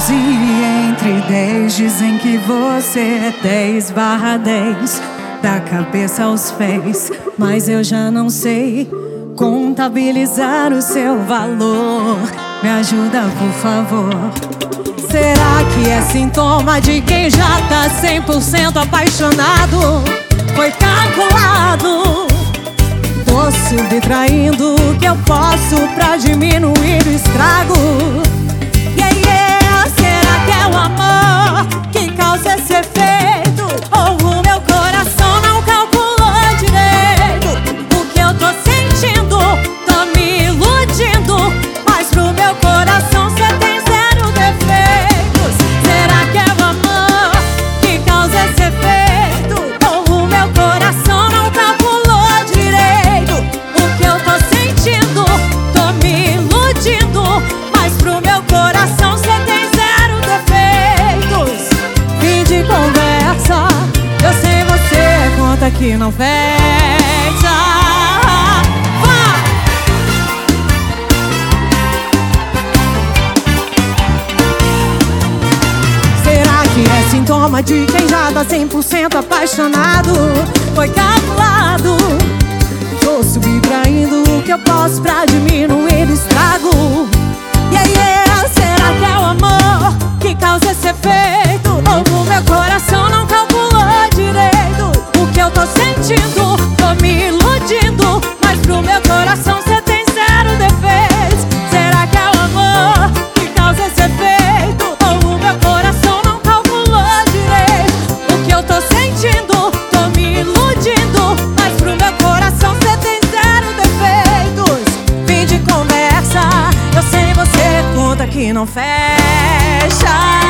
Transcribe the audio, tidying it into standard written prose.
11 entre 10 dizem que você é 10/10, da cabeça aos pés, mas eu já não sei contabilizar o seu valor. Me ajuda, por favor. Será que é sintoma de quem já tá 100% apaixonado? Foi calculado. Tô subtraindo o que eu posso pra diminuir o estrago. Será que é o amor que causa esse efeito? Ou o meu coração não calculou direito? O que eu tô sentindo, tô me iludindo, mas pro meu coração cê tem zero defeitos. Será que é o amor que causa esse efeito? Ou o meu coração não calculou direito? O que eu tô sentindo, tô me iludindo, mas pro meu coração cê tem zero defeitos. Fim de conversa, eu sei você é conta que não fecha. Será que é sintoma de quem já tá 100% apaixonado? Foi calculado. Tô subtraindo o que eu posso pra diminuir o estrago. Será que é o amor que causa esse efeito? Ou o meu coração não calculou direito? O que eu tô sentindo, tô me iludindo, mas pro meu coração cê tem zero defeitos. Será que é o amor que causa esse efeito? Ou o meu coração não calculou direito? O que eu tô sentindo, tô me iludindo, mas pro meu coração cê tem zero defeitos. Fim de conversa, eu sei você é conta que não fecha.